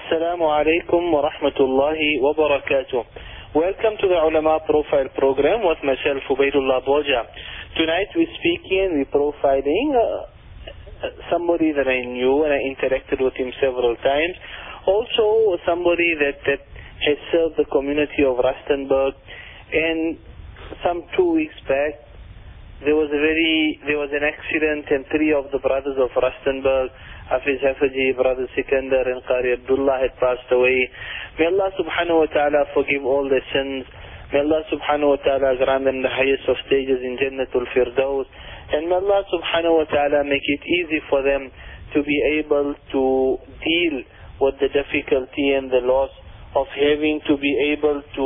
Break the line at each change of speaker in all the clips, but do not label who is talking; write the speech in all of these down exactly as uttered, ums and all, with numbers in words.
Assalamu alaikum wa rahmatullahi wa barakatuh. Welcome to the Ulama Profile Program with myself, Ubaidullah Boja. Tonight we're speaking, we're profiling uh, somebody that I knew and I interacted with him several times. Also somebody that, that has served the community of Rustenburg. And some two weeks back, there was a very, there was an accident and three of the brothers of Rustenburg, Hafiz Hafaji, Brother Sikandar and Qari Abdullah had passed away. May Allah subhanahu wa ta'ala forgive all their sins. May Allah subhanahu wa ta'ala grant them the highest of stages in Jannatul Firdaus. And may Allah subhanahu wa ta'ala make it easy for them to be able to deal with the difficulty and the loss of having to be able to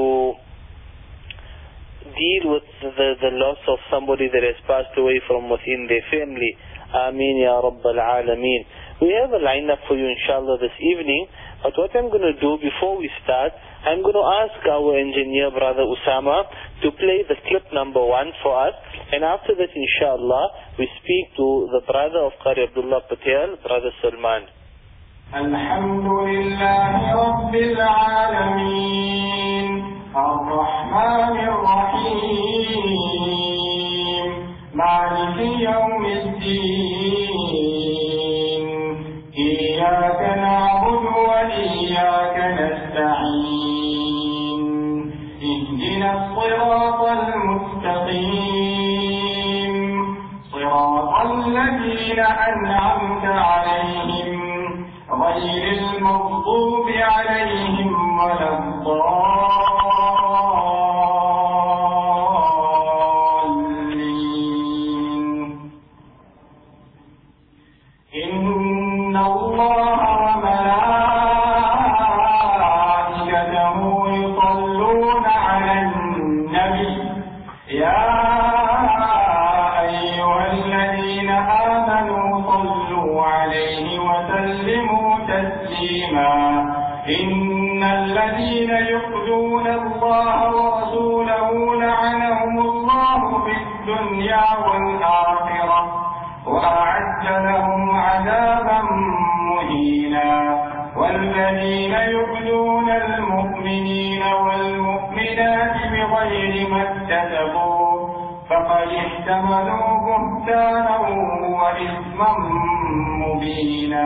deal with the, the loss of somebody that has passed away from within their family. Ameen ya Rabbal Alameen. We have a lineup for you inshallah this evening, but what I'm going to do before we start, I'm going to ask our engineer brother Usama to play the clip number one for us, and after that inshallah we speak to the brother of Qari Abdullah Patel, Brother Salman.
Alhamdulillahi Rabbil Alameen Ar-Rahman Ar-Rahim Maliki Yawmiddin Iyaka na'budu wa iyaka nasta'in Ihdina as-siratal mustaqim Siratal ladhina an'amta alayhim غير المغضوب عليهم ولا الضالين إن الله وملائكته يصلون على النبي يا أيها الذين آمنوا صلوا عليه وسلموا تسليما إن الذين يؤذون الله ورسوله لعنهم الله في الدنيا والآخرة وأعد لهم عذابا مهينا والذين يؤذون المؤمنين والمؤمنات بغير ما اكتسبوا فقد احتملوا بهتانا وإثما مبينا.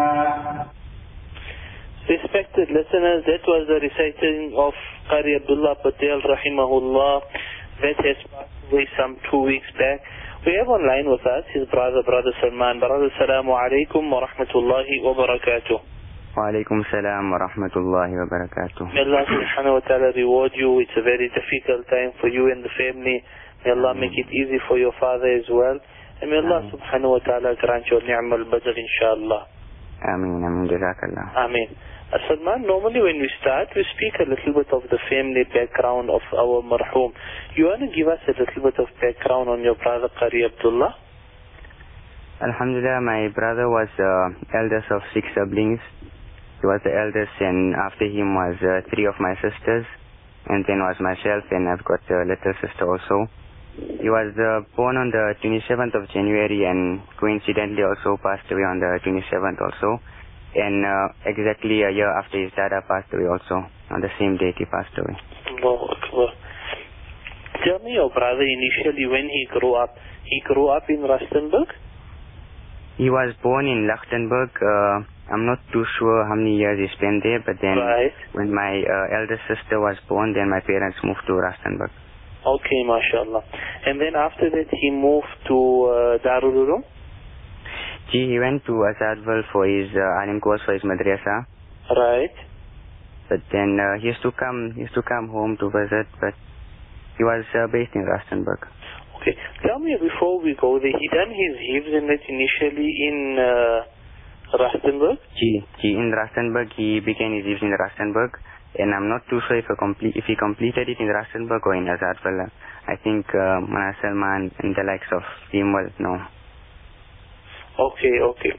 Respected listeners, that was the reciting of Qari Abdullah Patel rahimahullah that has passed away some two weeks back. We have online with us his brother, Brother Salman. Brother, Assalamu alaikum wa rahmatullahi wa barakatuh.
Wa alaikum salam wa rahmatullahi wa barakatuh.
May Allah subhanahu wa ta'ala reward you. It's a very difficult time for you and the family. May Allah make it easy for your father as well. And may Allah subhanahu wa ta'ala grant your ni'mal badr inshallah.
Ameen, ameen, jazakallah.
Ameen. Uh, Salman, normally when we start, we speak a little bit of the family background of our marhum. You want to give us a little bit of background on your brother Qari Abdullah?
Alhamdulillah, my brother was uh, eldest of six siblings. He was the eldest, and after him was uh, three of my sisters, and then was myself, and I've got a little sister also. He was uh, born on the twenty-seventh of January and coincidentally also passed away on the twenty-seventh also. And uh, exactly a year after his dad passed away also. On the same date he passed away.
Allahu Akbar. Tell me your brother initially when he grew up, he grew up in Rustenburg?
He was born in Lichtenburg. Uh, I'm not too sure how many years he spent there, but then
right.
when my uh, eldest sister was born, then my parents moved to Rustenburg.
Okay, mashallah. And then after that he moved to uh, Darul Uloom?
Gee, he went to Azadwal for his uh, alim course for his madrasa.
Right.
But then uh, he used to come, he used to come home to visit, but he was uh, based in Rustenburg.
Okay. Tell me before we go there, he done his hifz in it initially in uh, Rustenburg?
Gee, gee, in Rustenburg, he began his hifz in Rustenburg. And I'm not too sure if, complete, if he completed it in Rustenburg or in Azadwal. I think uh, Mana Salman and the likes of him will know.
Okay, okay.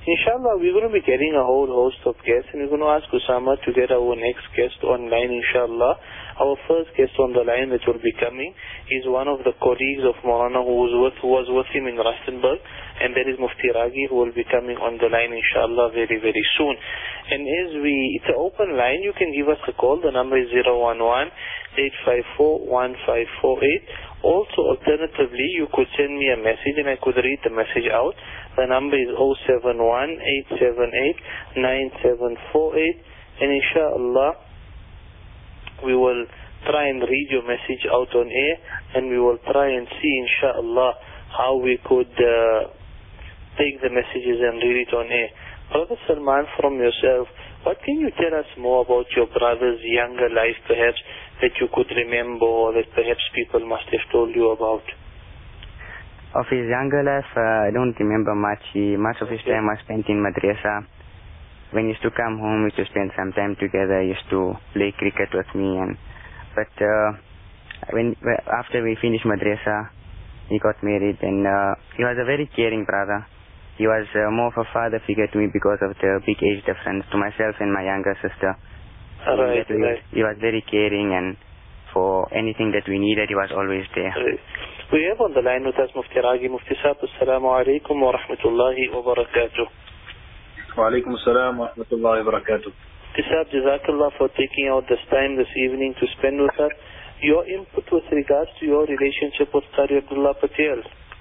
Inshallah, we're going to be getting a whole host of guests, and we're going to ask Usama to get our next guest online, inshallah. Our first guest on the line that will be coming is one of the colleagues of Maulana who was with, who was with him in Rustenburg, and that is Mufti Raghi, who will be coming on the line, inshallah, very, very soon. And as we, it's an open line, you can give us a call. The number is zero one one, eight five four, one five four eight. Also, alternatively, you could send me a message and I could read the message out. The number is zero seven one, eight seven eight, nine seven four eight. And inshallah, we will try and read your message out on air, and we will try and see, inshallah, how we could uh, take the messages and read it on air. Brother Salman, from yourself, what can you tell us more about your brother's younger life, perhaps, that you could remember, or that perhaps people must have told you about?
Of his younger life, uh, I don't remember much. He, much of his time was spent in madrasa. When he used to come home, we used to spend some time together. He used to play cricket with me. And But uh, when after we finished madrasa, he got married, and uh, he was a very caring brother. He was uh, more of a father figure to me because of the big age difference to myself and my younger sister. So
right,
he,
right.
he was very caring, and for anything that we needed, he was always there.
Right. We have on the line with us Mufti Raghi. Mufti Saab, assalamu alaikum wa rahmatullahi wa barakatuh.
Wa alaikum assalam wa rahmatullahi wa barakatuh.
Mufti Saab, Jazakallah for taking out this time this evening to spend with us. Your input with regards to your relationship with Qari Abdullah Patel.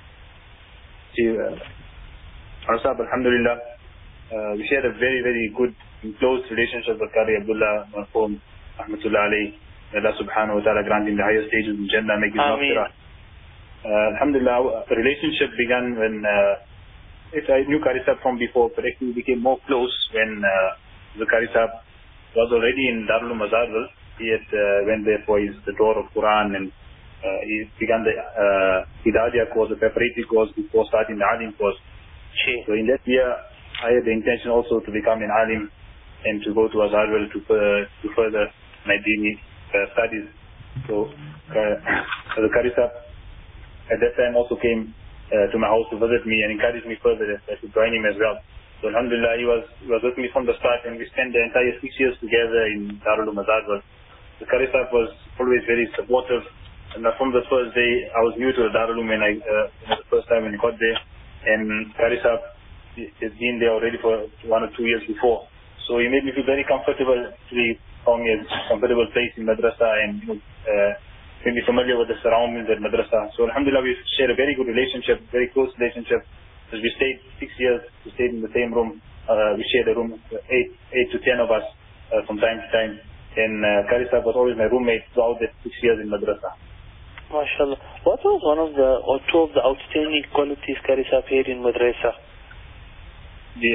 Arsab, alhamdulillah, uh, we shared a very, very good and close relationship with Qari Abdullah Marhum, rahmatullah alayhi. Allah subhanahu wa ta'ala grant him the highest stages in Jannah, make his maghfirah. Uh, alhamdulillah, the relationship began when uh, it, I knew Qari Sahib from before, but actually became more close when uh, the Qari Sahib was already in Darul Mazarwal. He had uh, went there for his the tour of Quran, and uh, he began the uh, Hidayah course, the preparatory course, before starting the Alim course. So in that year, I had the intention also to become an alim and to go to Azharwal to, uh, to further my dini uh, studies. So uh, the Qari Sahib at that time also came uh, to my house to visit me and encouraged me further that I should join him as well. So alhamdulillah, he was, he was with me from the start, and we spent the entire six years together in Darul Mazarwal. The Qari Sahib was always very supportive, and from the first day, I was new to the Darul when I, uh, the first time when I got there. And Qari Sahib has been there already for one or two years before. So he made me feel very comfortable. He found me a comfortable place in madrasa, and uh, made me familiar with the surroundings at madrasa. So alhamdulillah, we shared a very good relationship, very close relationship. As we stayed six years, we stayed in the same room. Uh, we shared a room, eight, eight to ten of us uh, from time to time. And uh, Qari Sahib was always my roommate throughout the six years in madrasa.
MashaAllah. What was one of the, or two of the outstanding qualities Qari Sahib had in madrasa?
The,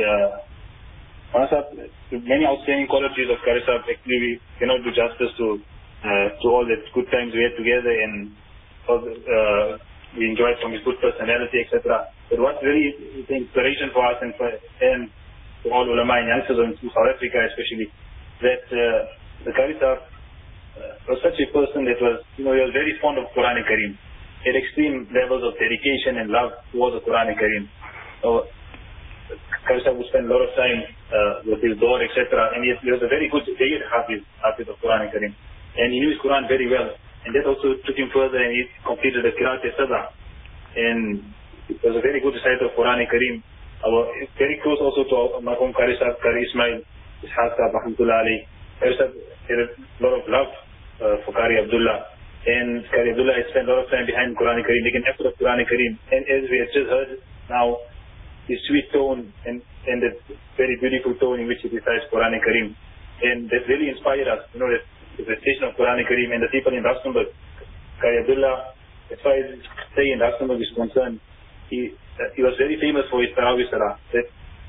uh, many outstanding qualities of Qari Sahib, actually we cannot do justice to uh, to all the good times we had together, and all the, uh, we enjoyed from his good personality, et cetera. But what really is the inspiration for us and for, and for all ulama and youngsters in South Africa especially, that uh, the Qari Sahib Uh, was such a person that was, you know, he was very fond of Quran and Kareem. He had extreme levels of dedication and love towards the Quran and Kareem. So, Qari Sahib would spend a lot of time uh, with his door, et cetera. And he, he was a very good, very hafiz, hafiz of Quran and Kareem. And he knew his Quran very well. And that also took him further, and he completed the Qiraat al-Sabah. And he was a very good reciter of Quran and Kareem. Our, very close also to Marhum Qari Sahib, Qari Ismail, Ishaq Sahib, rahmatullah alayhi. Qari Sahib had a lot of love uh, for Qari Abdullah, and Qari Abdullah had spent a lot of time behind Quran Kareem, making effort of Quran Kareem, and as we have just heard now, his sweet tone and, and the very beautiful tone in which he recites Quran Kareem, and that really inspired us, you know, that the recitation of Quran Kareem, and the people in Rustenburg. Qari Abdullah, as far as say in Rustenburg is concerned, he uh, he was very famous for his Tarawih Salah. That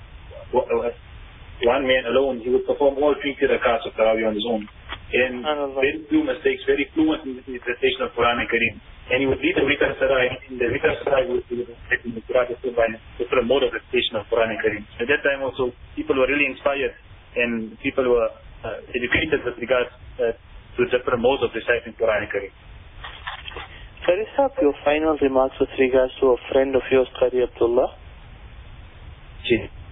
one man alone, he would perform all twenty rakats of Tarawih on his own. And very few mistakes, very fluent in the recitation of Quran and Kareem. And he would lead the Vitar Sarai. In the Vitar Sarai, he would be in the Quran by a different mode of recitation of Quran and Kareem. At that time also, people were really inspired, and people were uh, educated with regards uh, to different modes of reciting Quran and Kareem.
Qari Sahib, your final remarks with regards to a friend of yours, Qari Abdullah?
Gee.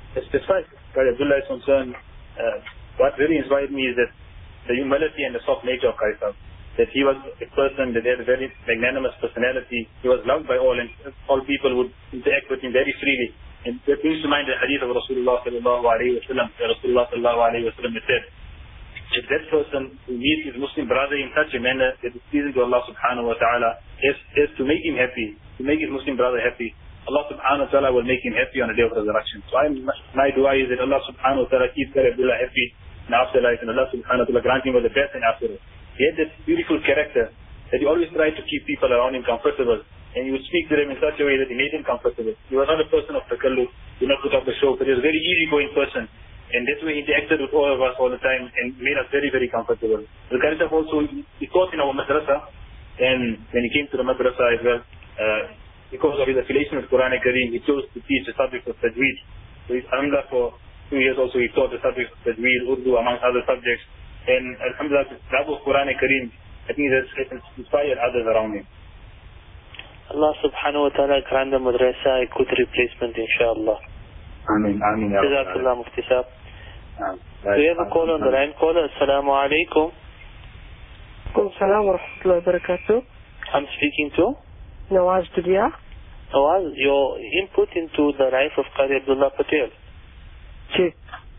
as, as far as Qari Abdullah is concerned, uh, what really inspired me is that the humility and the soft nature of Qari Sahib. That he was a person that had a very magnanimous personality. He was loved by all, and all people would interact with him very freely. And that brings to mind the hadith of Rasulullah sallallahu alayhi wa sallam. Rasulullah sallallahu alayhi wa sallam said, if that person who meets his Muslim brother in such a manner that is pleasing to Allah subhanahu wa ta'ala, is, is to make him happy, to make his Muslim brother happy, Allah subhanahu wa ta'ala will make him happy on the day of resurrection. So I'm, my dua is that Allah subhanahu wa ta'ala keeps Qari Abdullah happy in afterlife, and Allah subhanahu wa ta'ala grant him with the best in afterlife. He had this beautiful character that he always tried to keep people around him comfortable, and he would speak to them in such a way that he made them comfortable. He was not a person of takalluf, he did not put up the show, but he was a very easygoing person, and that's why he interacted with all of us all the time and made us very, very comfortable. The Qari Sahib also, he taught in our madrasa, and when he came to the madrasa as well, uh, because of his affiliation with Quran and Kareem, he chose to teach the subject of tajweed. So he's alhamdulillah for two years also he taught the subject of tajweed, Urdu, among other subjects. And alhamdulillah, the love of Quran and Kareem, I think that's inspired others around him.
Allah subhanahu wa ta'ala grant the madrasa a good replacement, inshallah.
Ameen, ameen.
Jazakallah, Mufti Sahib. Do you have a call on the line? Caller, assalamu alaikum.
Assalamu wa rahmatullahi wa barakatuh.
I'm speaking to
Nawaz Dudia.
Nawaz, your input into the life of Qari Abdullah Patel.
Ji.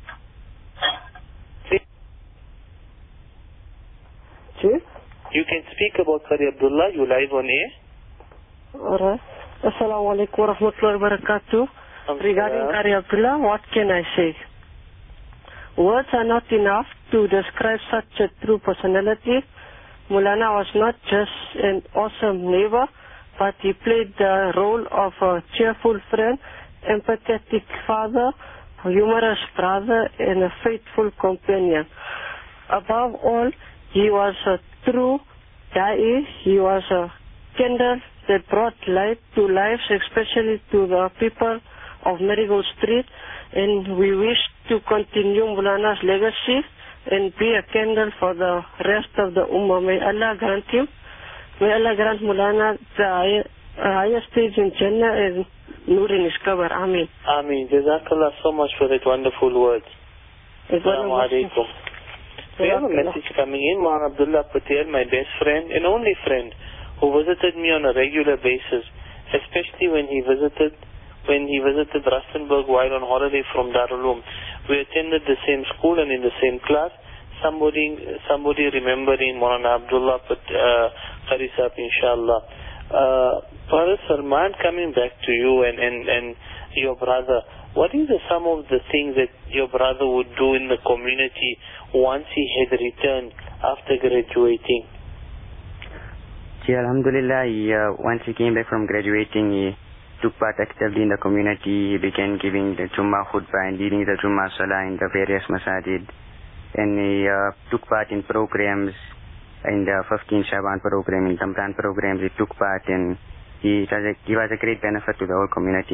Ji.
You can speak about Qari Abdullah, you live on air.
Alright. Assalamu alaikum wa rahmatullahi wa barakatuh. Regarding Qari Abdullah, what can I say? Words are not enough to describe such a true personality. Mulana was not just an awesome neighbor, but he played the role of a cheerful friend, empathetic father, a humorous brother, and a faithful companion. Above all, he was a true da'i. He was a candle that brought light to lives, especially to the people of Marigold Street, and we wish to continue Mulana's legacy and be a candle for the rest of the Ummah. May Allah grant him, may Allah grant Mulana the highest stage in Jannah and Nur in his cover. Ameen.
Ameen. Jazakallah so much for that wonderful words. Assalamu alaikum. We have a message coming in. Maulana Abdullah Patel, my best friend and only friend, who visited me on a regular basis, especially when he visited when he visited Rustenburg while on holiday from Darul Uloom. We attended the same school and in the same class. Somebody somebody remembering Maulana Abdullah uh, Qari Sahib, inshallah. Uh, Brother Salman, coming back to you and, and, and your brother, what is the, some of the things that your brother would do in the community once he had returned after graduating?
Yeah, alhamdulillah, he, uh, once he came back from graduating, he took part actively in the community. He began giving the Jummah khutbah and leading the Jummah Salah in the various masajid. And he uh, took part in programs, in the fifteenth Shaban program, in Ramadan programs. He took part, and he, was a, he was a great benefit to the whole community.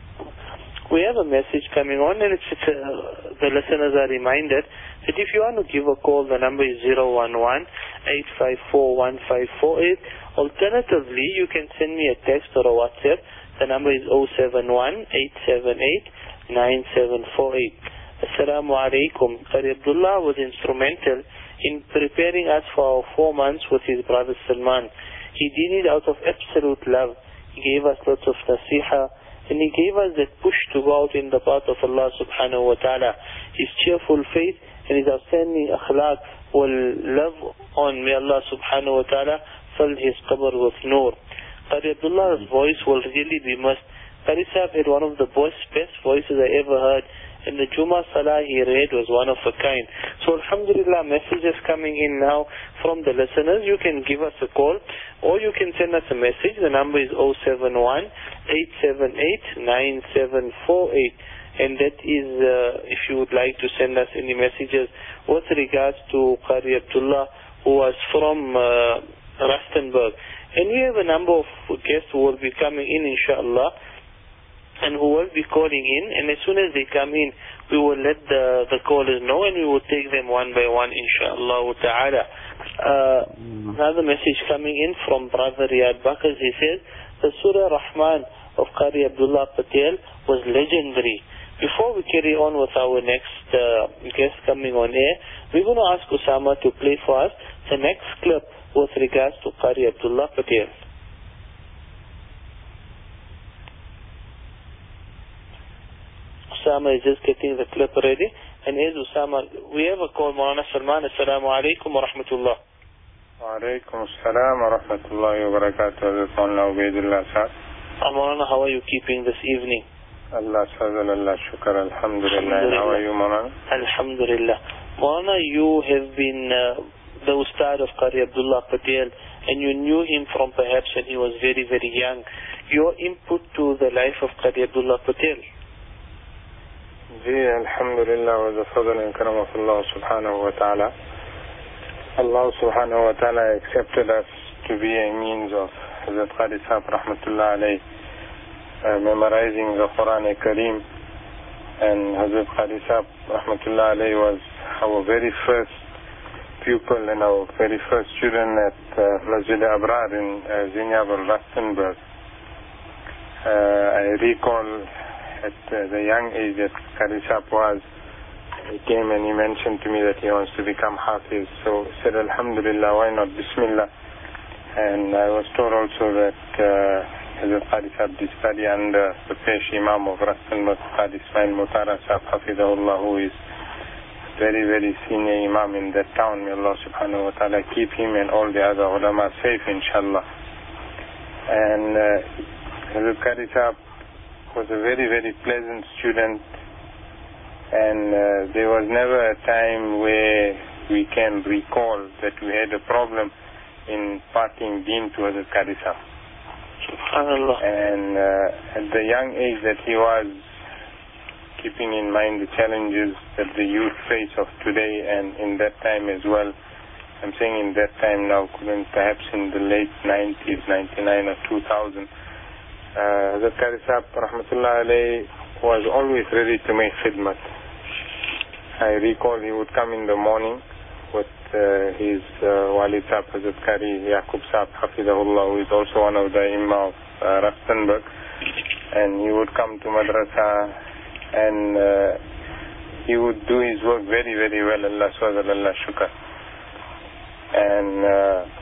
We have a message coming on, and it's, it's uh, the listeners are reminded that if you want to give a call, the number is zero one one, eight five four, one five four eight. Alternatively, you can send me a text or a WhatsApp. The number is zero seven one, eight seven eight, nine seven four eight. Assalamu alaikum. Qari Abdullah was instrumental in preparing us for our four months with his brother Salman. He did it out of absolute love. He gave us lots of nasiha, and he gave us that push to go out in the path of Allah subhanahu wa ta'ala. His cheerful faith and his outstanding akhlaq will live on. May Allah subhanahu wa ta'ala fill his qabr with nur. Qari Abdullah's voice will really be missed. Qari Sahib had one of the best, best voices I ever heard, and the Jummah Salah he read was one of a kind. So alhamdulillah, messages coming in now from the listeners. You can give us a call or you can send us a message. The number is zero seven one, eight seven eight, nine seven four eight. And that is uh, if you would like to send us any messages with regards to Qari Abdullah, who was from uh, Rustenburg. And we have a number of guests who will be coming in, inshallah, and who will be calling in. And as soon as they come in, we will let the, the callers know, and we will take them one by one, inshallah ta'ala. Uh, another message coming in from Brother Riyad Bakr. He says, the Surah Rahman of Qari Abdullah Patel was legendary. Before we carry on with our next uh, guest coming on air, we're going to ask Usama to play for us the next clip with regards to Qari Abdullah Patel. Usama is just getting the clip ready. And as Usama, we have a call, Maulana Salman. Assalamu alaikum wa rahmatullah.
Wa alaikum assalam wa rahmatullahi wa barakatuh.
Maulana, how are you keeping this evening?
Allah Fazal, Allah Shukr, Alhamdulillah. How are you, Maulana?
Alhamdulillah. Maulana, you have been uh, the Ustad of Qari Abdullah Patel, and you knew him from perhaps when he was very, very young. Your input to the life of Qari Abdullah Patel?
Ji, Alhamdulillah, wa the fadl and karam of Allah subhanahu wa ta'ala. Allah subhanahu wa ta'ala accepted us to be a means of Hazrat Qari Sahib rahmatullah alayh uh, memorizing the Quran Kareem, and Hazrat Qari Sahib rahmatullah alayh was our very first pupil and our very first student at uh, Masjid Abrar in uh, Zinyabur, Rustenburg. Uh, I recall at uh, the young age that Qari Sahib was, he came and he mentioned to me that he wants to become Hafiz. So I said, Alhamdulillah, why not? Bismillah. And I was told also that uh, Hazrat Qari Sahib did study under the Pesh Imam of Rustenburg, Qadi Ismail Mutara Sahib, Hafidahullah, who is very, very senior Imam in that town. May Allah subhanahu wa ta'ala keep him and all the other ulama safe, inshallah. And uh, Hazrat Qari Sahib was a very, very pleasant student, and uh, there was never a time where we can recall that we had a problem in parting deen to Hazrat Qari Sahib.
Subhanallah.
And uh, at the young age that he was, keeping in mind the challenges that the youth face of today and in that time as well, I'm saying in that time now, couldn't perhaps in the late nineties, ninety-nine or two thousand, Uh, Hazrat Qari Sahib rahmatullah alayh was always ready to make khidmat. I recall he would come in the morning with uh, his uh, Walid Sahib, Hazrat Qari Yaqub Sahib Hafidahullah, who is also one of the Imam of uh, Rustenburg, and he would come to madrasa and uh, he would do his work very, very well. Allah Subhanahu Allah Shukr. And uh,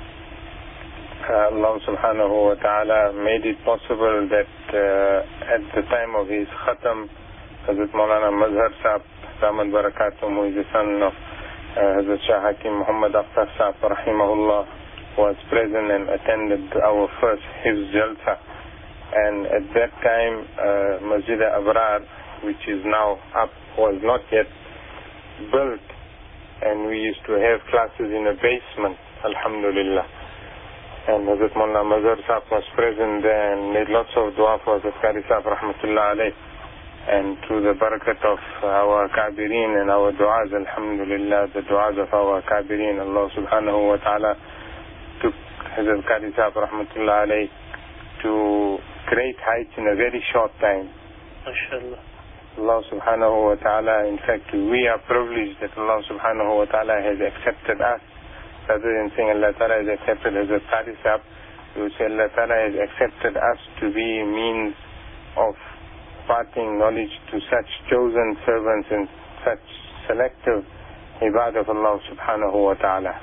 Uh, Allah subhanahu wa ta'ala made it possible that uh, at the time of his khatam, Hazrat Maulana Mazhar Sahib, Rahmat Barakatum, who is the son of uh, Hazrat Shah Hakim Muhammad Akhtar Sahib, rahimahullah, was present and attended our first Hifz Jalsa. And at that time, uh, Masjid Abrar, which is now up, was not yet built, and we used to have classes in a basement, alhamdulillah. And Hazrat Maulana Mazhar Sahib was present there and made lots of dua for Hazrat Qari Sahib rahmatullah alayh. And through the barakat of our Kabirin and our du'as, alhamdulillah, the du'as of our Kabirin, Allah subhanahu wa ta'ala took Hazrat Qari Sahib rahmatullah alayh to great heights in a very short time.
MashaAllah.
Allah subhanahu wa ta'ala, in fact, we are privileged that Allah subhanahu wa ta'ala has accepted us. Rather than saying Allah Ta'ala has accepted Hazrat Qari Sahib, we would say Allah Ta'ala has accepted us to be means of imparting knowledge to such chosen servants and such selective ibadah of Allah subhanahu wa ta'ala.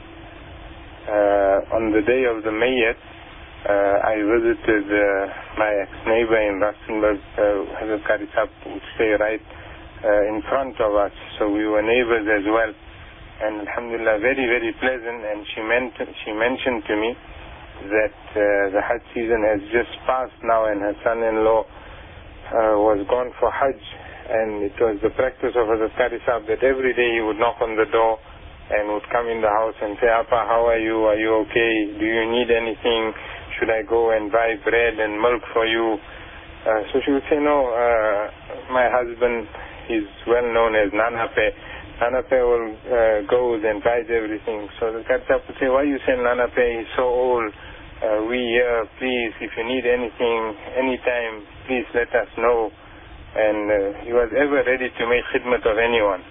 Uh, on the day of the Mayyat, uh, I visited uh, my ex-neighbor in Rustenburg. uh, Hazrat Qari Sahib would stay right uh, in front of us, so we were neighbors as well. And alhamdulillah, very, very pleasant. And she, meant, she mentioned to me that uh, the Hajj season has just passed now, and her son-in-law uh, was gone for Hajj. And it was the practice of Hazrat Qari Sahib that every day he would knock on the door and would come in the house and say, Appa, how are you? Are you okay? Do you need anything? Should I go and buy bread and milk for you? Uh, so she would say, no, uh, my husband is well known as Nanape. Nanape will, uh, goes and buys everything. So the Qari Sahib would say, why you send Nanape? He's so old. Uh, we here, please, if you need anything, anytime, please let us know. And uh, he was ever ready to make khidmat of anyone.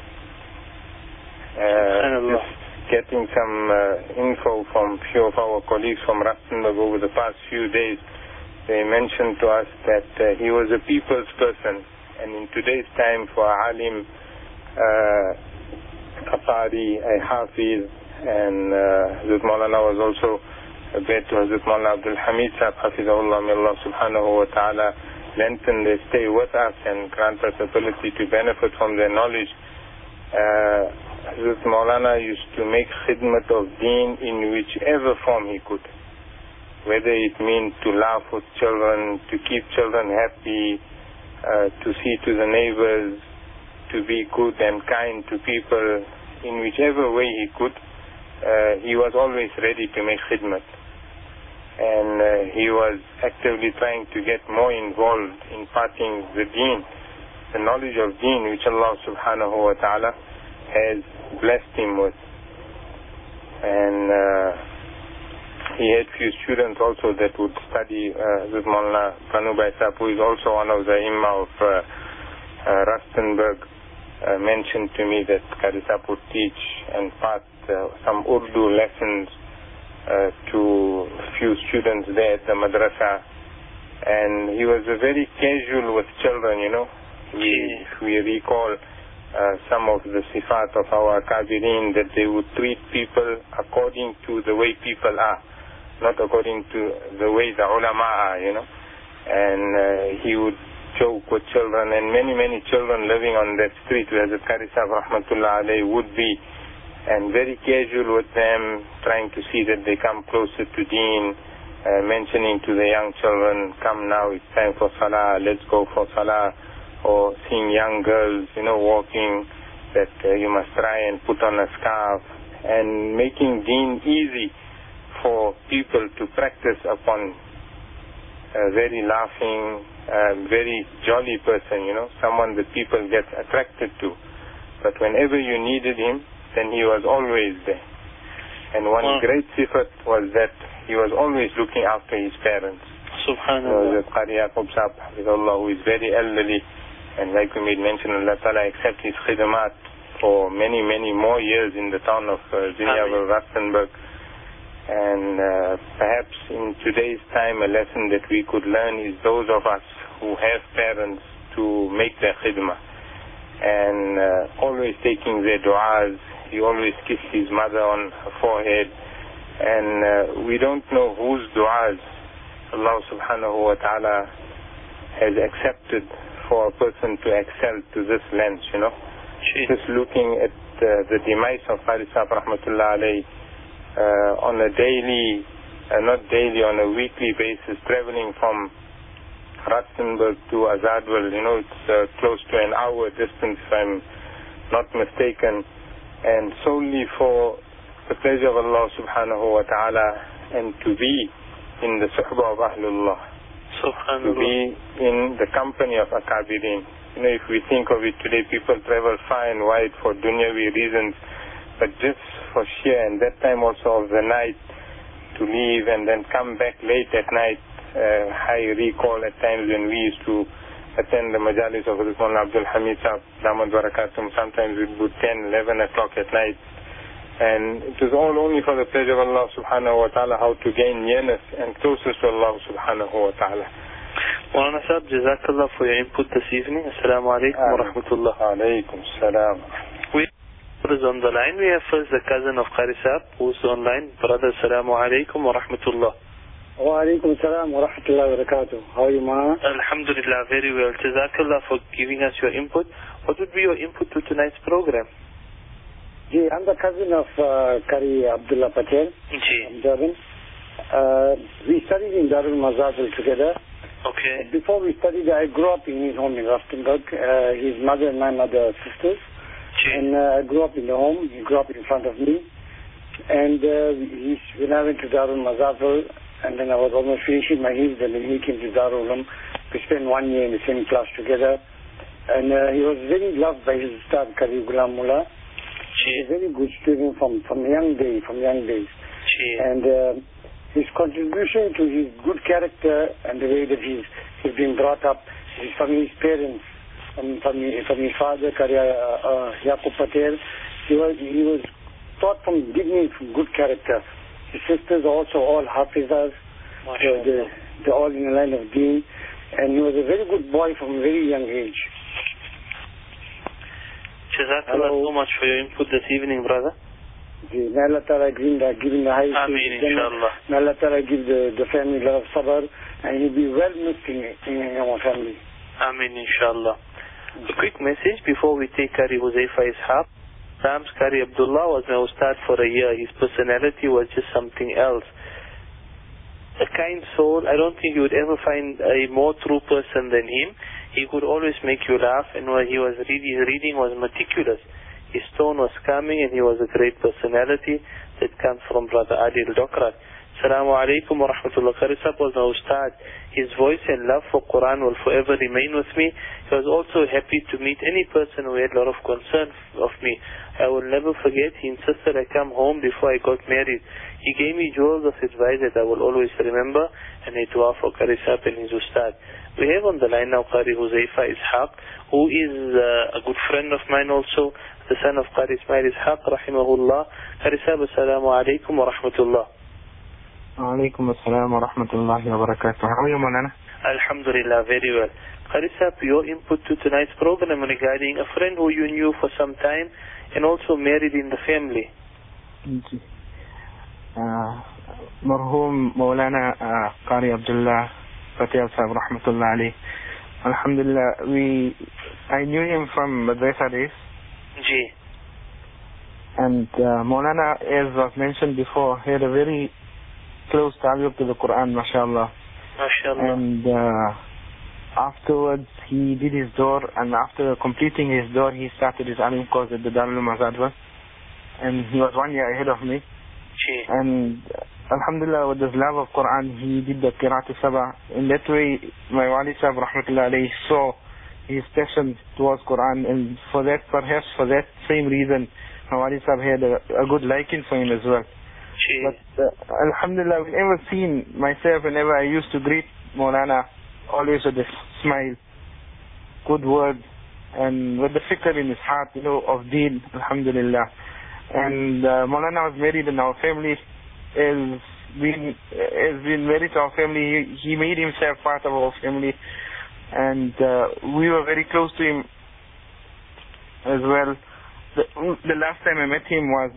Uh, just getting some uh, info from few of our colleagues from Rustenburg over the past few days, they mentioned to us that uh, he was a people's person, And in today's time, for a alim, uh, a qari, a hafiz, and uh, Hazrat Maulana was also a bed to Hazrat Maulana Abdul Hamid Sahib, Hafizahullah, may Allah subhanahu wa ta'ala lengthen their stay with us and grant us ability to benefit from their knowledge. Uh, Hazrat Maulana used to make khidmat of deen in whichever form he could. Whether it means to laugh with children, to keep children happy, uh, to see to the neighbors, to be good and kind to people, in whichever way he could, uh, he was always ready to make khidmat. And uh, he was actively trying to get more involved in imparting the deen, the knowledge of deen which Allah subhanahu wa ta'ala has blessed him with. And uh, he had few students also that would study uh, with Maulana Kanubai Sahib, who is also one of the imam of uh, uh, Rustenburg, uh, mentioned to me that Qari Sahib would teach and part uh, some Urdu lessons uh, to few students there at the madrasa. And he was uh, very casual with children, you know. We, we recall uh, some of the sifat of our Kabirin, that they would treat people according to the way people are, not according to the way the ulama are, you know. And uh, he would joke with children, and many, many children living on that street where the Qari Sahib rahmatullah alayhi would be, and very casual with them, trying to see that they come closer to deen, uh, mentioning to the young children, come now, it's time for salah, let's go for salah, or seeing young girls, you know, walking, that uh, you must try and put on a scarf, and making deen easy for people to practice upon. A very laughing, uh, very jolly person, you know, someone that people get attracted to. But whenever you needed him, then he was always there. And one wow. great sifat was that he was always looking after his parents. Subhanallah. So Qari Yaqub Sahib, who is very elderly, and like we made mention, Allah Ta'ala accept his khidmat for many, many more years in the town of uh, Zinyaville, Rustenburg. And uh, perhaps in today's time, a lesson that we could learn is those of us who have parents to make their khidmah. And uh, always taking their du'as. He always kissed his mother on her forehead. And uh, we don't know whose du'as Allah subhanahu wa ta'ala has accepted for a person to excel to this length, you know. Jeez. Just looking at uh, the demise of Qari Sahib rahmatullah alayhi, Uh, on a daily, uh, not daily, on a weekly basis, traveling from Rustenburg to Azadwal, you know, it's uh, close to an hour distance if I'm not mistaken, and solely for the pleasure of Allah subhanahu wa ta'ala, and to be in the suhbah of Ahlullah, to be in the company of Akabirin. You know, if we think of it today, people travel far and wide for dunyavi reasons, but just for sheer, and that time also of the night, to leave and then come back late at night. Uh, I recall at times when we used to attend the majalis of Hazrat Abdul Hamid Sahib, Damad Barakatum, sometimes it would be ten, eleven o'clock at night. And it was all only for the pleasure of Allah subhanahu wa ta'ala, how to gain nearness and closeness to Allah subhanahu wa ta'ala.
Maulana Sahib, Jazakallah for your input this evening. Assalamu alaikum wa rahmatullah.
Alaikum salam.
Is on the line. We have first the cousin of Qari Sahib who's online. Brother, Assalamu alaikum wa rahmatullah.
Wa alaikum salam wa rahmatullahi wa barakatuh. How are you, ma?
Alhamdulillah, very well. Jazakallah for giving us your input. What would be your input to tonight's program?
Ji, I'm the cousin of uh, Qari Abdullah Patel from Durban. Uh, we studied in Darul Mazadil together.
Okay.
Before we studied, I grew up in his home in Rustenburg. Uh, his mother and my mother are sisters. And uh, I grew up in the home. He grew up in front of me. And uh, he, when I went to Darul Mazafal, and then I was almost finishing my hifz, and then he came to Darul Uloom. We spent one year in the same class together. And uh, he was very loved by his Ustad, Qari Ghulam Mullah. A very good student from, from young day, from young days. And uh, his contribution to his good character and the way that he's, he's been brought up is from his parents. From, from, from his father, Qari uh, uh, Yaqub Patel. He was, he was taught from beginning from good character. His sisters also all hafizas. They're, they're all in the line of deen. And he was a very good boy from a very young age.
Jazakallah so much for your input this evening, brother.
May Allah Ta'ala give the, give the highest.
Ameen, inshallah.
May Allah Ta'ala give the, the family a lot of sabr, and he'll be well missed in, in our family.
Ameen, inshallah. A quick message before we take Qari Huzaifa Ishaq. Sam's Qari Abdullah was my ustad for a year. His personality was just something else. A kind soul. I don't think you would ever find a more true person than him. He could always make you laugh, and when he was reading, his reading was meticulous. His tone was calming, and he was a great personality. That comes from Brother Adil Dokrat. Assalamu alaikum wa rahmatullah. Qari Sahib was my ustad. His voice and love for Quran will forever remain with me. He was also happy to meet any person who had a lot of concern of me. I will never forget, he insisted I come home before I got married. He gave me jewels of advice that I will always remember, and I dua for Qari Sahib and his ustad. We have on the line now Qari Huzaifa Ishaq, who is uh, a good friend of mine also, the son of Qari Ismail Ishaq, rahimahullah. Qari Sahib, assalamu alaikum wa rahmatullah.
Wa alaikum assalam wa rahmatullahi wa barakatuh. How are you, Maulana?
Alhamdulillah, very well. Qari Sahib, your input to tonight's program regarding a friend who you knew for some time and also married in the family.
Uh, Marhum Maulana uh, Qari Abdullah Patel Sahib rahmatullah alayh. Alhamdulillah, we, I knew him from Madrasa days.
Ji.
And uh, Maulana, as was mentioned before, had a very close ta'alluq to the Quran, mashallah.
Mashallah.
And uh, afterwards, he did his door, and after completing his door, he started his alim course at the Darul Mazadwa. And he was one year ahead of me.
Gee.
And uh, alhamdulillah, with his love of Quran, he did the Qiraat al-Sabah. In that way, my Wali Sahib rahmatullah alayhi saw his passion towards Quran, and for that, perhaps for that same reason, my Wali Sahib had a, a good liking for him as well.
Gee.
But uh, alhamdulillah, whenever seen myself, whenever I used to greet Maulana, always with a smile, good word, and with the fikr in his heart, you know, of deen, alhamdulillah. And uh, Maulana was married in our family, has been, has been married to our family. He, he made himself part of our family, and uh, we were very close to him as well. The, the last time I met him was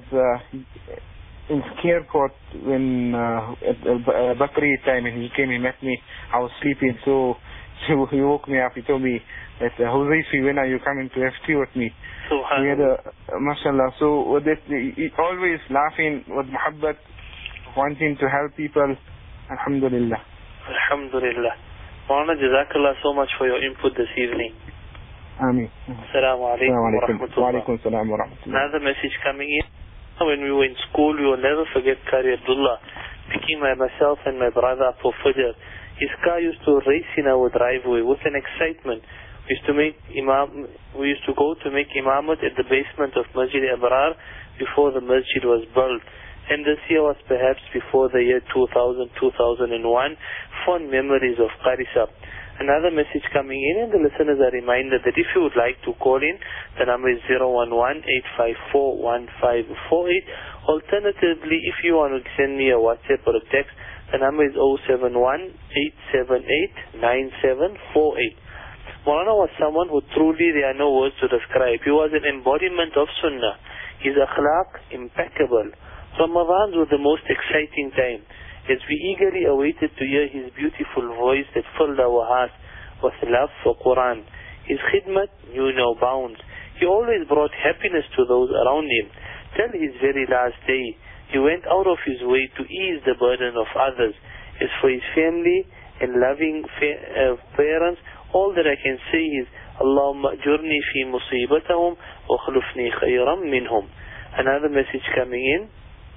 uh, in Scarecourt when uh, at uh, Bakri time, and he came, he met me. I was sleeping, so he, he woke me up. He told me that, uh, Huzaifi, when are you coming to have tea with me? We had a, mashallah, so with this, he always laughing with muhabbat, wanting to help people. Alhamdulillah.
Alhamdulillah. Maulana, Jazakallah so much for your input this evening.
Ameen.
Assalamu alaikum wa rahmatullah.
Wa alaikum assalam wa rahmatullah.
Another message coming in. When we were in school, we will never forget Qari Abdullah picking my, myself and my brother up for Fajr. His car used to race in our driveway with an excitement. We used to make imam. We used to go to make imamat at the basement of Masjid Abrar before the masjid was built. And this year was perhaps before the year two thousand, two thousand one. Fond memories of Qari Sahib. Another message coming in, and the listeners are reminded that if you would like to call in, the number is zero one one, eight five four, one five four eight. Alternatively, if you want to send me a WhatsApp or a text, the number is zero seven one, eight seven eight, nine seven four eight. Maulana was someone who truly, there are no words to describe. He was an embodiment of Sunnah. His akhlaq, impeccable. Ramadans was the most exciting time, as we eagerly awaited to hear his beautiful voice that filled our hearts with love for Quran. His khidmat knew no bounds. He always brought happiness to those around him. Till his very last day, he went out of his way to ease the burden of others. As for his family and loving fa- uh, parents, all that I can say is, Allahumma ajurni fi musibatahum wa khulufni khayran minhum. Another message coming in.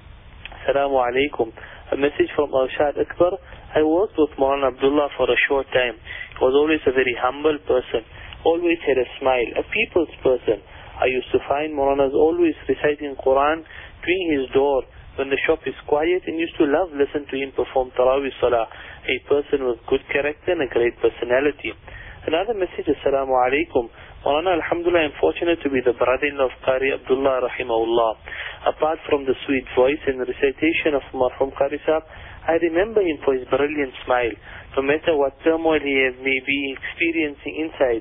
Assalamu alaikum. A message from Arshad Akbar. I worked with Maulana Abdullah for a short time. He was always a very humble person, always had a smile, a people's person. I used to find Maulana's always reciting Quran, doing his door when the shop is quiet, and used to love listen to him perform Tarawih Salah. A person with good character and a great personality. Another message, Assalamu alaikum. Maulana, alhamdulillah, I'm fortunate to be the brother-in-law of Qari Abdullah rahimahullah. Apart from the sweet voice and the recitation of Marhum Qari Sahib, I remember him for his brilliant smile. No matter what turmoil he may be experiencing inside,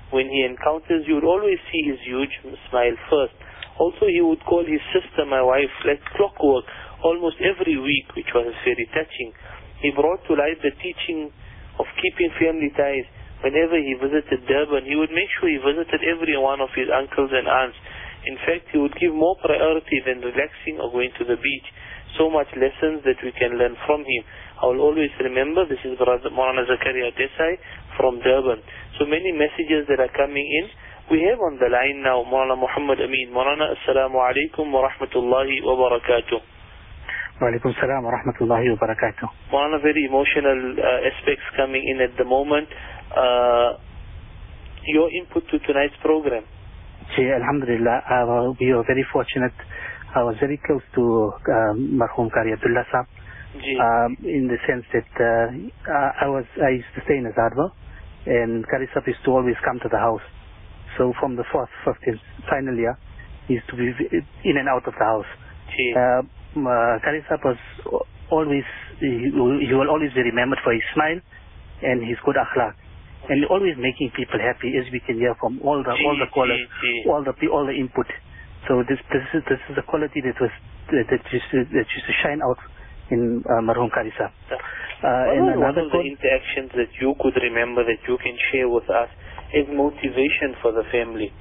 when he encounters you, would always see his huge smile first. Also, he would call his sister, my wife, like clockwork, almost every week, which was very touching. He brought to light the teaching of keeping family ties. Whenever he visited Durban, he would make sure he visited every one of his uncles and aunts. In fact, he would give more priority than relaxing or going to the beach. So much lessons that we can learn from him. I will always remember. This is Brother Maulana Zakaria Desai from Durban. So many messages that are coming in. We have on the line now Maulana Muhammad Amin. Maulana, Assalamu alaikum wa rahmatullahi wa barakatuh.
Wa alaikum salam wa rahmatullahi wa barakatuh.
Maulana, very emotional uh, aspects coming in at the moment. Uh, your input to tonight's program.
Gee, Alhamdulillah, uh, we are very fortunate. I was very close to uh, Marhum Qari Abdullah Sahab, um, in the sense that uh, I was I used to stay in Azadwa, and Qari Sahab used to always come to the house. So from the fourth, fifth, and final year, he used to be in and out of the house. Uh, uh, Qari Sahab was always, he, he will always be remembered for his smile and his good akhlaq. And always making people happy, as we can hear from all the all the callers, all the all the input. So this this is this is a quality that was that, that used to that used to shine out in uh, Marhum Qari Sahab. Uh,
and another one of the interactions that you could remember that you can share with us is motivation for the family.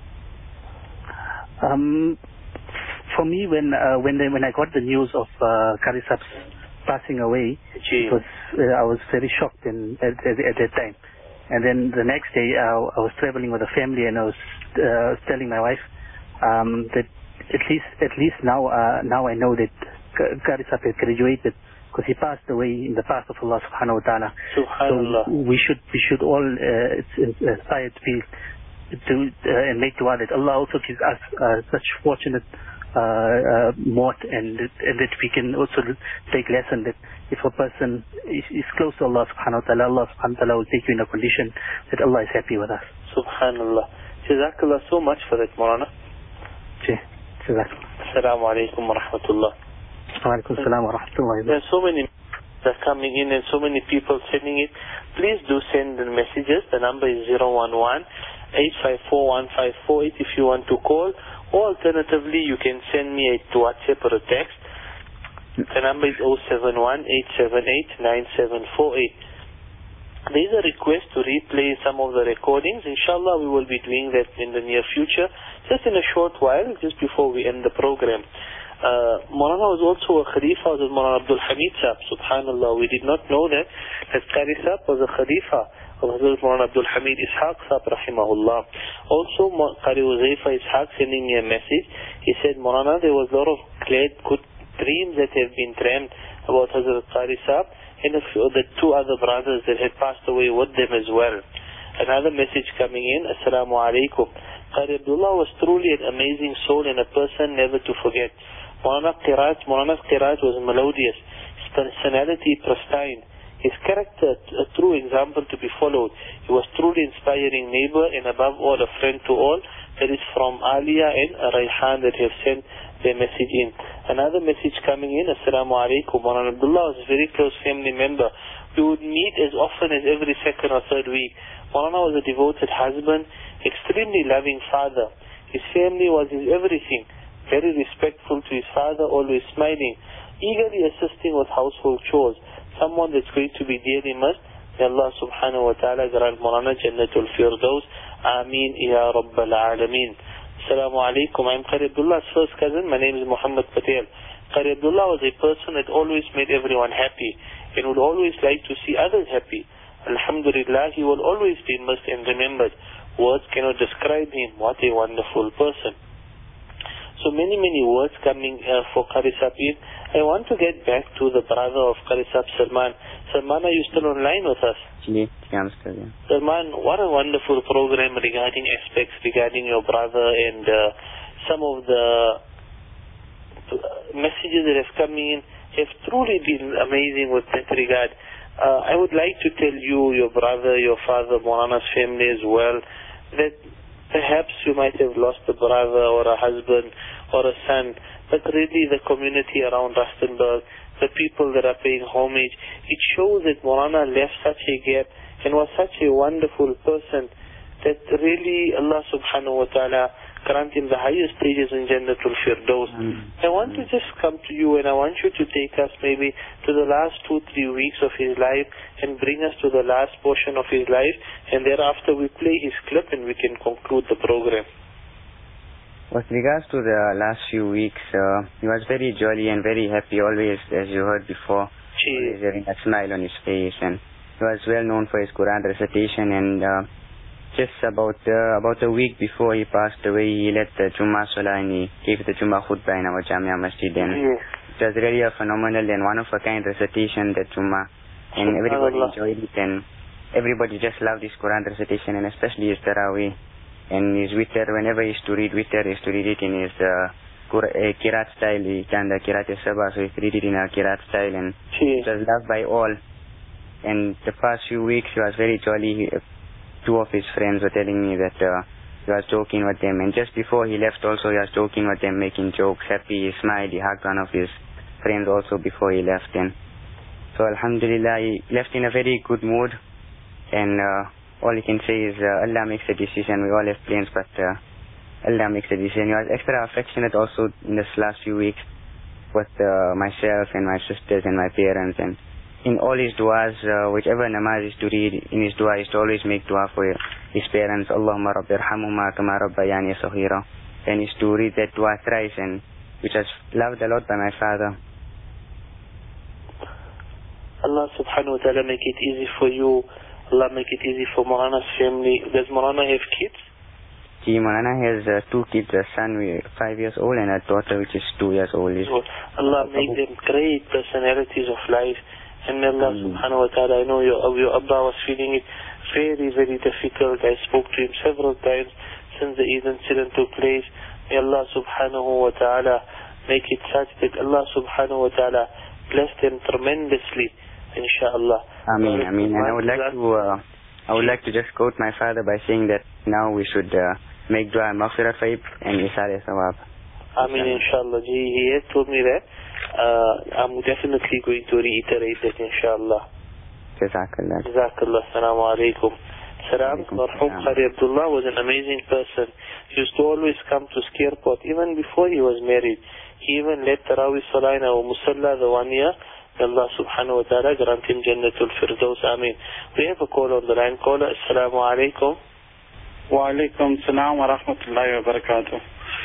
Um, for me, when uh, when they, when I got the news of uh, Qari Sahab's passing away, it was uh, I was very shocked in, at, at, at that time. And then the next day, uh, I was traveling with a family, and I was uh, telling my wife um, that at least, at least now, uh, now I know that Qari Sahab has graduated, because he passed away in the path of Allah Subhanahu wa Taala.
Subhanallah.
So we should, we should all uh, aspire to be, to uh, and make dua that Allah also gives us uh, such fortunate uh, uh, mort, and, and that we can also take lesson that if a person is, is close to Allah Subhanahu wa Taala, Allah Subhanahu wa Taala will take you in a condition that Allah is happy with us.
Subhanallah. Jazakallah so much for that, Maulana.
Jazakallah.
Assalamu alaikum wa rahmatullah.
Wa alaikum salam wa rahmatullah.
There are so many that are coming in and so many people sending it. Please do send the messages. The number is zero one one, eight five four, one five four eight if you want to call. Or alternatively, you can send me a WhatsApp or a text. The number is zero seven one, eight seven eight, nine seven four eight. There is a request to replay some of the recordings. Inshallah, we will be doing that in the near future, just in a short while, just before we end the program. Uh, Maulana was also a Khalifa of Maulana Abdul Hamid Sahab. Subhanallah, we did not know that, that Qari Sahab was a Khalifa of Maulana Abdul Hamid Ishaq Sahab rahimahullah. Also, Qari Uzaifa Ishaq sending me a message. He said, Maulana, there was a lot of glad, good dreams that have been dreamt about Hazrat Qari Sahab and the two other brothers that had passed away with them as well. Another message coming in, Assalamu alaikum. Qari Abdullah was truly an amazing soul and a person never to forget. Maulana Qiraat, Maulana's Qiraat was melodious, his personality pristine, his character a true example to be followed. He was truly inspiring neighbor and above all a friend to all. That is from Alia and Rayhan that have sent their message in. Another message coming in, Assalamu alaikum. Maulana Abdullah was a very close family member. We would meet as often as every second or third week. Maulana was a devoted husband, extremely loving father. His family was his everything. Very respectful to his father, always smiling, eagerly assisting with household chores. Someone that's going to be dearly missed. May Allah subhanahu wa ta'ala grant Maulana Jannatul Firdaus. Ameen Ya Rabbal Alameen. Assalamu alaikum. I'm Qari Abdullah's first cousin. My name is Muhammad Patel. Qari Abdullah was a person that always made everyone happy and would always like to see others happy. Alhamdulillah, he will always be missed and remembered. Words cannot describe him. What a wonderful person. So many, many words coming uh, for Qari Sahab. I want to get back to the brother of Qari Sahab, Salman. Salman, are you still online with us?
Yeah, I'm still here.
Salman, what a wonderful program regarding aspects regarding your brother and uh, some of the messages that have come in have truly been amazing with that regard. Uh, I would like to tell you, your brother, your father, Maulana's family as well, that perhaps you might have lost a brother or a husband or a son, but really the community around Rustenburg, the people that are paying homage, it shows that Maulana left such a gap and was such a wonderful person that really Allah subhanahu wa ta'ala grant him the highest stages in Jannatul Firdaus. Mm. I want to just come to you and I want you to take us maybe to the last two, three weeks of his life and bring us to the last portion of his life, and thereafter we play his clip and we can conclude the program.
With regards to the last few weeks, uh, he was very jolly and very happy always, as you heard before. Always having a smile on his face, and he was well known for his Quran recitation, and uh, just about uh, about a week before he passed away, he led the Jummah Salah and he gave the Jummah Khutbah in our Jamia Masjid, and yes. It was really a phenomenal and one-of-a-kind recitation, that Jummah, and everybody enjoyed it, and everybody just loved his Quran recitation, and especially his Taraweeh. And his witr, whenever he used to read witr, he used to read it in his uh, Kirat style. He done the Kirat Sabah, so he used to read it in a Kirat style, and it was loved by all. And the past few weeks, he was very jolly. He, two of his friends were telling me that uh, he was joking with them. And just before he left also, he was joking with them, making jokes, happy, he smiled, he hugged one of his friends also before he left. And so Alhamdulillah, he left in a very good mood. And uh, all he can say is uh, Allah makes a decision. We all have plans, but uh, Allah makes a decision. He was extra affectionate also in this last few weeks with uh, myself and my sisters and my parents. And in all his du'as, uh, whichever namaz is to read, in his du'a, he used to always make du'a for his parents. Allahumma rabbi irhamhuma kama rabbayani saghira. And he used to read that du'a thrice, and which was loved a lot by my father.
Allah subhanahu wa ta'ala make it easy for you. Allah make it easy for Maulana's family. Does Maulana have kids?
Gee, Maulana has uh, two kids, a son five years old and a daughter which is two years old.
Allah make them great personalities of life. And may Allah mm. subhanahu wa ta'ala, I know your, your Abba was feeling it very, very difficult. I spoke to him several times since the incident took place. May Allah subhanahu wa ta'ala make it such that Allah subhanahu wa ta'ala bless them tremendously. Inshallah.
Ameen, Ameen. And I would like to, uh, I would like to just quote my father by saying that now we should uh, make dua maghfirat for him and isar sawab.
Ameen, inshallah. He, he had told me that. Uh, I'm definitely going to reiterate that, inshallah.
Jazakallah.
Jazakallah. Assalamu alaikum. Salam. Marhum Qari Abdullah was an amazing person. He used to always come to Scareport, even before he was married. He even led Taraweeh Salah in our Musalla the one year. Allah subhanahu wa ta'ala grant him Jannatul Firdaus. Ameen. We have a call on the line. Caller, Assalamu alaikum.
Wa alaikum salam wa rahmatullahi wa barakatuh.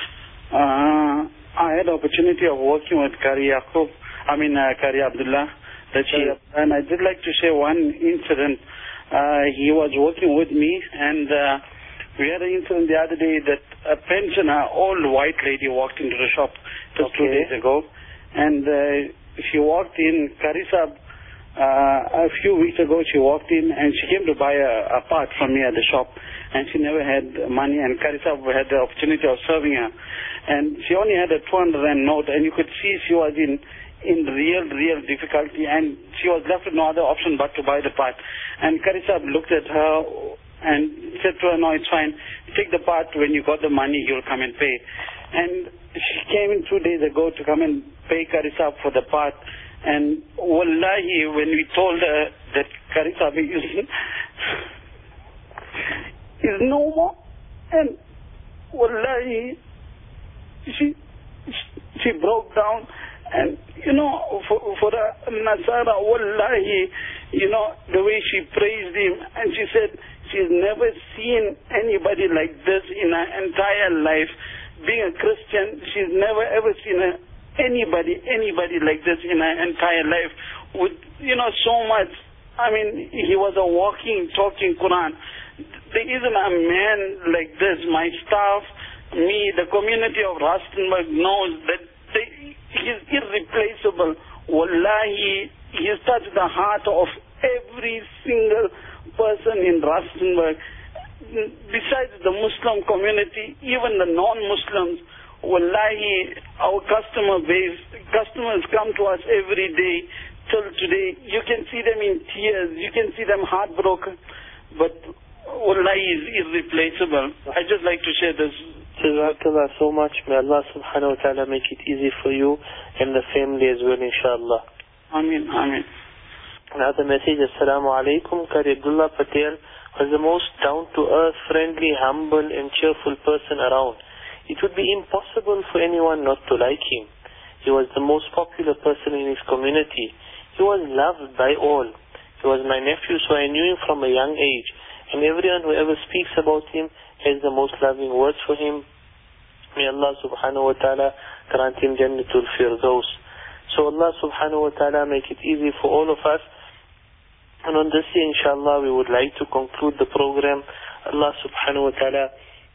Uh, I had the opportunity of working with Qari Yaqub, I mean uh, Qari Abdullah, the chief, and I did like to share one incident. Uh, he was working with me, and uh, we had an incident the other day that a pensioner, old white lady, walked into the shop just okay. two days ago, and uh, she walked in, Karisab, uh, a few weeks ago she walked in and she came to buy a, a part from me at the shop, and she never had money, and Karisab had the opportunity of serving her, and she only had a two hundred rand note, and you could see she was in in real, real difficulty, and she was left with no other option but to buy the part. And Karisab looked at her and said to her, no, it's fine, take the part, when you got the money you'll come and pay. And she came in two days ago to come and pay Karisab for the part, and wallahi, when we told her that Karisab is, is no more, and wallahi, she, she broke down. And, you know, for, for the Nasara, wallahi, you know, the way she praised him, and she said she's never seen anybody like this in her entire life. Being a Christian, she's never ever seen a, anybody, anybody like this in her entire life. With, you know, so much. I mean, he was a walking, talking Quran. There isn't a man like this. My staff, me, the community of Rustenburg knows that they, he's irreplaceable. Wallahi, he has touched the heart of every single person in Rustenburg. Besides the Muslim community, even the non-Muslims, wallahi, our customer base, customers come to us every day till today. You can see them in tears, you can see them heartbroken, but wallahi is irreplaceable. I just like to share this.
Jazakallah so much. May Allah subhanahu wa ta'ala make it easy for you and the family as well, inshallah.
Ameen, ameen.
Another message, Assalamu alaikum. Qari Abdullah Patel was the most down-to-earth, friendly, humble and cheerful person around. It would be impossible for anyone not to like him. He was the most popular person in his community. He was loved by all. He was my nephew, so I knew him from a young age. And everyone who ever speaks about him has the most loving words for him. May Allah subhanahu wa ta'ala grant him Jannatul Firdaus. So Allah subhanahu wa ta'ala make it easy for all of us. And on this day, inshallah, we would like to conclude the program. Allah subhanahu wa ta'ala,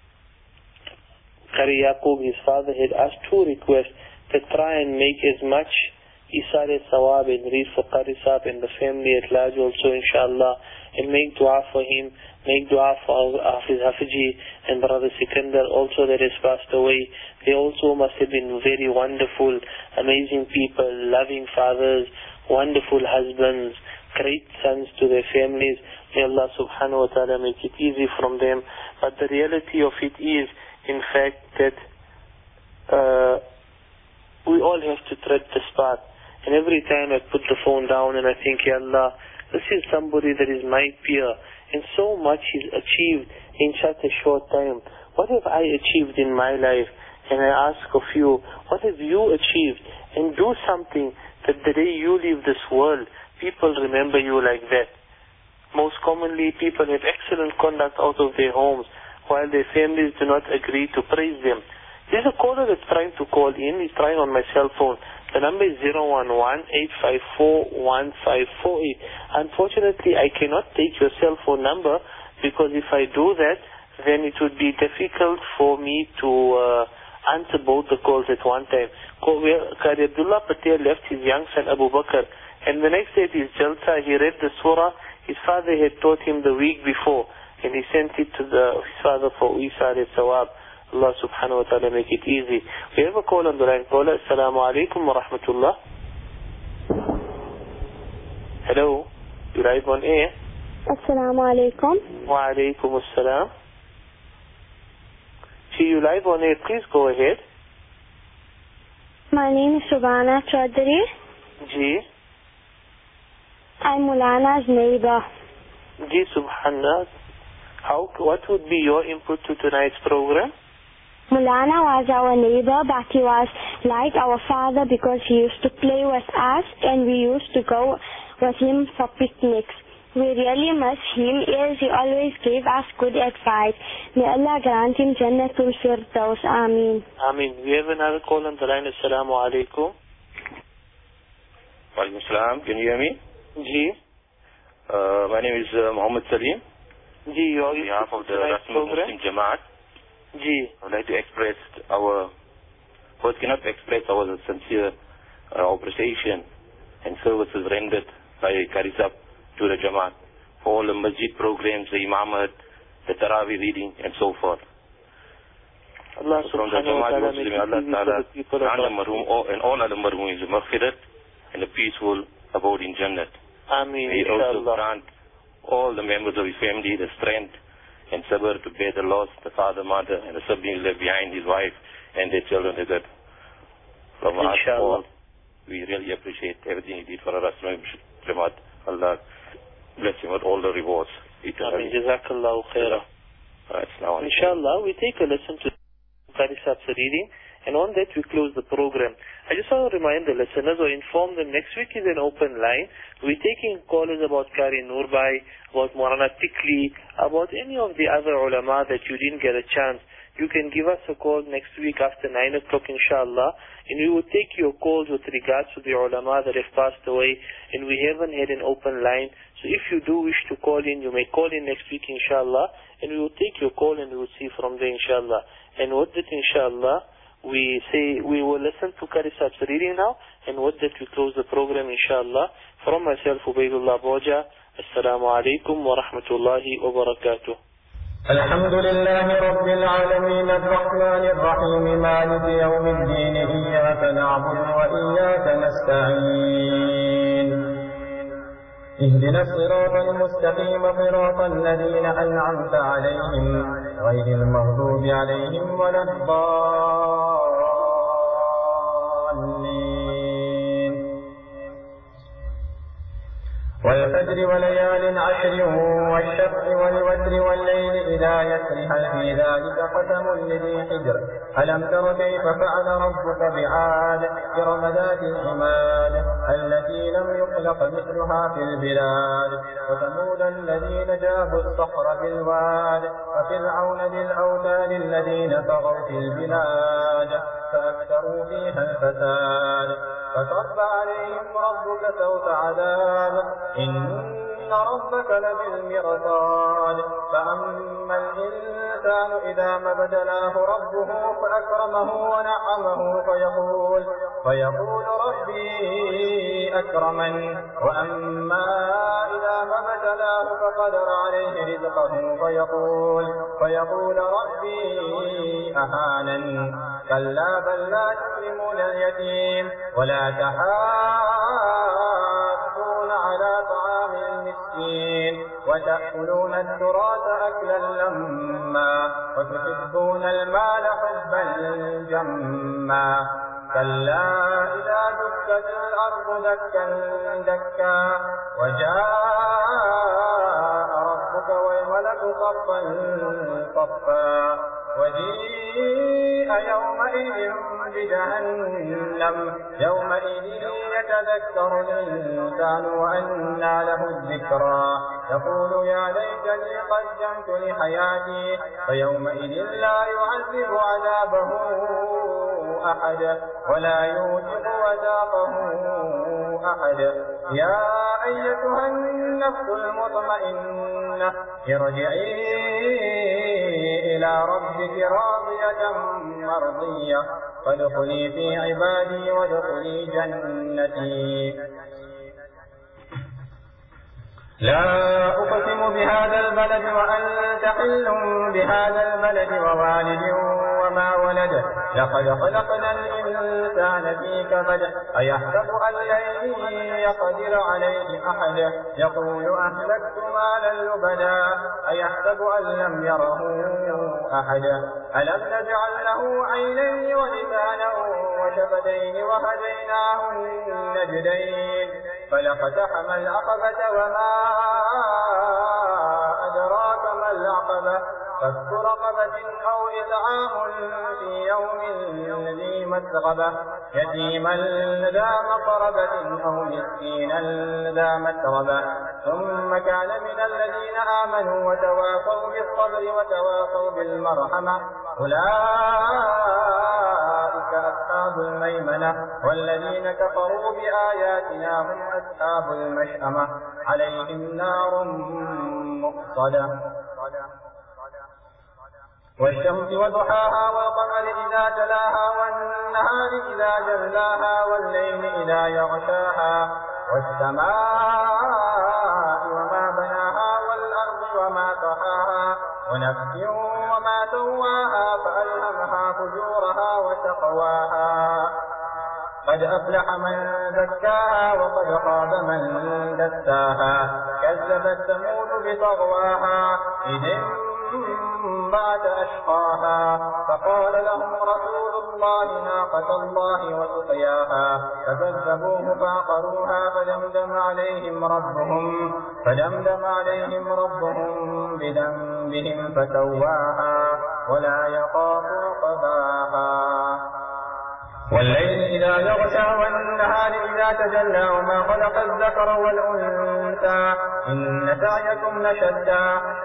Qari Yaqub, his father, had asked two requests, to try and make as much Isar Sawab and read for Qari Sahib and the family at large also, inshallah, and make dua for him, make dua for Hafiz Hafiji and Brother Sikandar also that has passed away. They also must have been very wonderful, amazing people, loving fathers, wonderful husbands, great sons to their families. May Allah subhanahu wa ta'ala make it easy from them. But the reality of it is, in fact, that uh, we all have to tread this path. And every time I put the phone down and I think, Ya Allah, this is somebody that is my peer, and so much is achieved in such a short time. What have I achieved in my life? And I ask of you, what have you achieved? And do something that the day you leave this world, people remember you like that. Most commonly, people have excellent conduct out of their homes, while their families do not agree to praise them. There's a caller that's trying to call in. He's trying on my cell phone. The number is zero one one, eight five four, one five four eight. Unfortunately, I cannot take your cell phone number, because if I do that, then it would be difficult for me to uh, answer both the calls at one time. Qari Abdullah Patel left his young son Abu Bakr, and the next day at his jalsa, he read the surah his father had taught him the week before, and he sent it to the, his father for Isar Sawab. Allah subhanahu wa ta'ala make it easy. We have a call on the line. Caller, Assalamu alaikum wa rahmatullah. Hello, you live on air.
Assalamu alaikum.
Wa alaikum assalam. See you live on air. Please go ahead.
My name is Shubhana Chaudhary.
Ji.
I'm Mulana's neighbor.
Ji, subhanallah. How, what would be your input to tonight's program?
Mulana was our neighbor, but he was like our father because he used to play with us and we used to go with him for picnics. We really miss him as he always gave us good advice. May Allah grant him Jannatul Firdaus. Ameen.
Ameen. We have another call on the line. Assalamu alaikum.
Wa alaikum assalam. Can you hear me?
Ji.
Uh, my name is uh, Muhammad Salim.
Ji, you are
on behalf of the Rasmul Muslim Jamaat.
Ji.
I would like to express our, words cannot express our sincere uh, appreciation and services rendered by Qari Sahib to the Jamaat for all the masjid programs, the Imamat, the Taraweeh reading, and so forth.
Allah
so from the Jamaat Muslim, Allah Ta'ala, and all other marhooms, maghfirat and a peaceful abode in Jannat.
Ameen.
May also grant all the members of his family the strength and sabr to bear the loss, the father, mother, and the siblings left behind, his wife, and their children. That from us all, we really appreciate everything he did for our Rasmul Jamaat. Allah bless him with all the rewards.
Ameen. Jazakallahu khairah.
Right,
Inshallah, we take a listen to Qari Sahib's reading, and on that we close the program. I just want to remind the listeners or inform them next week is an open line. We're taking callers about Qari Nurbai, about Maulana Tikli, about any of the other ulama that you didn't get a chance. You can give us a call next week after nine o'clock inshallah, and we will take your calls with regards to the ulama that have passed away, and we haven't had an open line. So if you do wish to call in, you may call in next week inshallah, and we will take your call and we will see from there inshallah. And with that inshallah, we say we will listen to Qari Sahib's reading now, and with that we close the program inshallah. From myself, Ubaidullah Boja, Assalamu alaikum wa rahmatullahi wa barakatuh.
الحمد لله رب العالمين الرحمن الرحيم مالك يوم الدين إياك نعبد وإياك نستعين اهدنا الصراط المستقيم صراط الذين أنعمت عليهم غير المغضوب عليهم ولا الضالين والفجر وليال عشر والشفع والوتر والليل إذا يسر هل في ذلك قسم لذي حجر ألم تر كيف فعل ربك بعاد إرم ذات العماد التي لم يخلق مثلها في البلاد وثمود الذين جابوا الصخر بالواد وفرعون ذي الأوتاد الذين طغوا في البلاد فأكثروا فيها الفساد فصب عليهم ربك سوط عذاب إن ربك لبالمرصاد فأما الإنسان إذا ما ابتلاه ربه فأكرمه ونعمه فيقول فيقول ربي أكرمن وأما إذا ما ابتلاه فقدر عليه رزقه فيقول فيقول ربي أهانن كلا بل لا تكرمون اليتيم ولا تحاضون على طعام المسكين وتأكلون التراث أكلا لما وتحبون المال حبا جما كلا إذا دكت الأرض دكا دكا وجاء ربك والملك صفا صفا وجيء يومئذ بجهنم يومئذ يتذكر الإنسان وأنى له الذكرى يقول يا ليتني قدمت لحياتي فيومئذ لا يعذب عذابه أحد ولا يوثق وثاقه أحد يا أيتها النفس المطمئنة ارجعي إلى ربك راضية مرضية فادخلي في عبادي وادخلي جنتي لا أقسم بهذا البلد وأنت حل بهذا البلد ووالد وما ولد لقد خلقنا الإنسان في كبد أيحسب أن لن يقدر عليه أحد يقول أهلكت مالا لبدا أيحسب أن لم يره أحد ألم نجعل له عينين ولسانا وشفتين وهديناه النجدين فلقتحم العقبة وما أدراك ما العقبة فك رقبة أو إطعام في يوم ذي مسغبة يتيما ذا مقربة أو مسكينا ذا متربة ثم كان من الذين آمنوا وتواصوا بالصبر وتواصوا بالمرحمة أولئك أصحاب الميمنة والذين كفروا بآياتنا هم أصحاب المشأمة عليهم نار مؤصدة والشمس وضحاها والقمر إذا تلاها والنهار إذا جلاها والليل إذا يغشاها والسماء وما بناها والأرض وما طحاها ونفس وما سواها فألهمها فجورها وتقواها قد أفلح من زكاها وقد خاب من دساها كذبت ثمود بطغواها إذ انبعث أشقاها فقال لهم رسول الله ناقة الله وسقياها فكذبوه فعقروها فدمدم عليهم ربهم فدمدم عليهم ربهم بذنبهم فسواها ولا يخاف عقباها والليل إذا يغشى والنهار إذا تجلى وما خلق الذكر والأنثى إن سعيكم لشتى